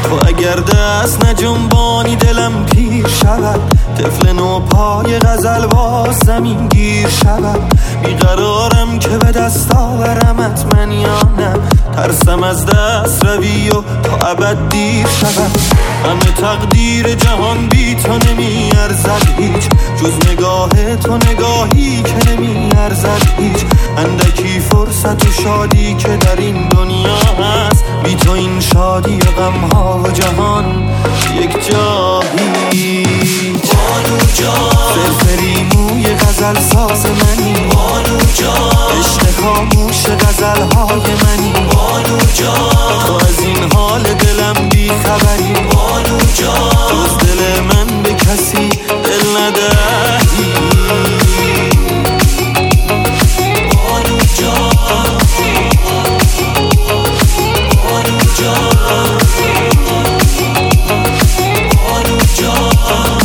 تو اگر دست نجنبانی دلم پیر شود، طفل نو پای غزل باز زمین گیر شود. بیقرارم که به دست آورمت من یا نه، ترسم از دست روی و تا ابد دیر شود. همه تقدیر جهان بی تو نمی ارزد هیچ، جز نگاه تو نگاهی که نمی ارزد هیچ. اندکی فرصت و شادی که در این دنیا هست، بی تو این شادی و غمها و جهان یک جا هیچ. بانو جان فرفری موی غزل ساز منی، بانو جان عشق خاموش غزل های منی، بانو جان تو از این حال دلم بی خبری، بانو جان جز دل من به کسی دل ندهی. بانو جان بانو جان بانو جان.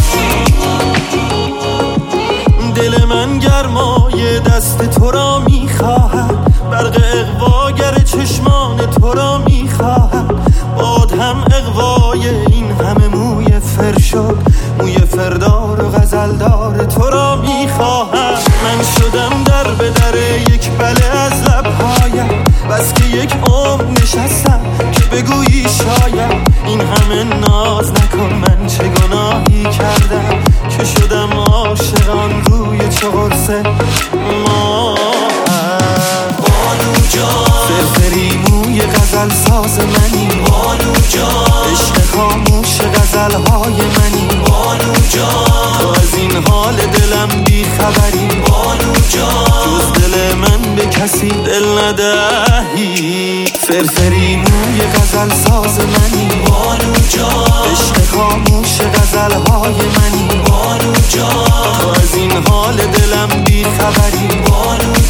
دل من گرمای دست تو را میخواهد، برق اغواگر چشمان تو را میخواهد. باد هم اغوای این همه موی فرشد، موی فردار و غزلدار تو را میخواهد. من شدم در به در یک بله از لبهایم، بس که یک عمر نشستم که بگویی شاید. این همه ناز نکن، من چه گناهی کردم که شدم عاشقان روی چه قرص ما. بانو جان فرفری موی غزل ساز منی، بانو جان عشق خاموش غزل های منی، بانو جان تو از این حال دلم بی خبری، بانو جان جز دل من به کسی دل ندهی. فرفری موی غزل ساز منی، بانو جان عشق خاموش غزل های منی، بانو جان تو از این حال دلم بی خبری، بانو